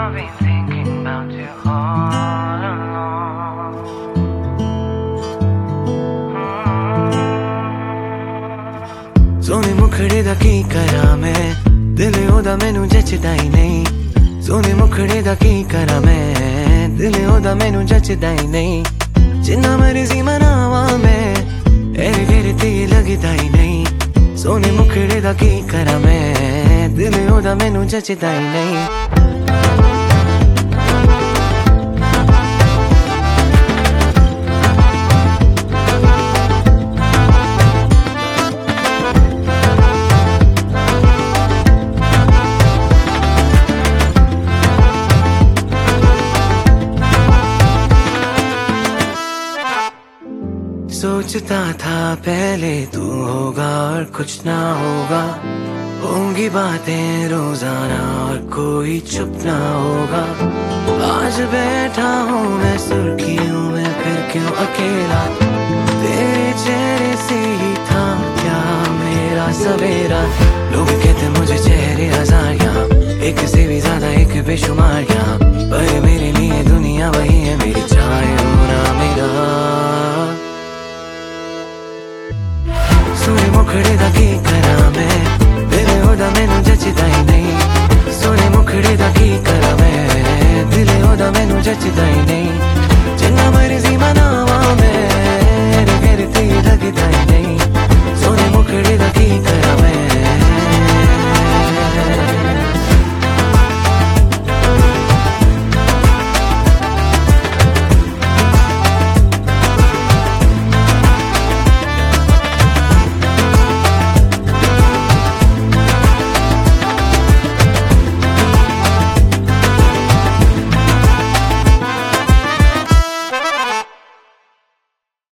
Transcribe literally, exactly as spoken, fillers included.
I've been thinking about you all along. सोने मुखड़े दा की करा मैं, दिल ओदा मैनू जचदा ही नहीं। सोने मुखड़े दा की करा मैं, दिल ओदा मैनू जचदा ही नहीं। जिन्ना मर्जी मनावा मैं, तेरे घेरे ते लगदा ही नहीं। सोने मुखड़े दा की करा मैं, दिल ओदा मैनू जचदा ही नहीं। सोचता था पहले तू होगा और कुछ ना होगा, होंगी बातें रोजाना और कोई चुप ना होगा। आज बैठा हूँ मैं सुर्खियों में, फिर क्यों अकेला? तेरे चेहरे से ही था क्या मेरा सवेरा। लोग कहते मुझे चेहरे हजार यहाँ, एक से भी ज्यादा एक बेशुमार यहाँ, पर मेरे लिए दुनिया वही है मेरी, चाहे होना मेरा। सोने मुखड़े दा की करा मैं, दिल ओदा मैनू जचदा ही नहीं। सोने मुखड़े दा की करा मैं, दिल ओदा मैनू जचदा ही नहीं।